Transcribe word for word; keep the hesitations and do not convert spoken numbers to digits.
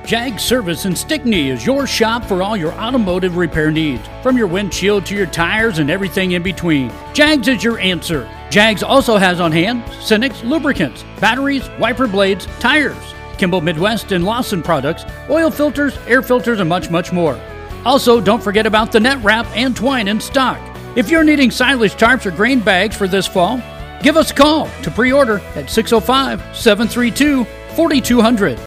Jag Service in Stickney is your shop for all your automotive repair needs. From your windshield to your tires and everything in between, Jags is your answer. Jags also has on hand Cenex lubricants, batteries, wiper blades, tires, Kimball Midwest and Lawson products, oil filters, air filters, and much, much more. Also, don't forget about the net wrap and twine in stock. If you're needing silage tarps or grain bags for this fall, give us a call to pre-order at six oh five, seven three two, four two zero zero.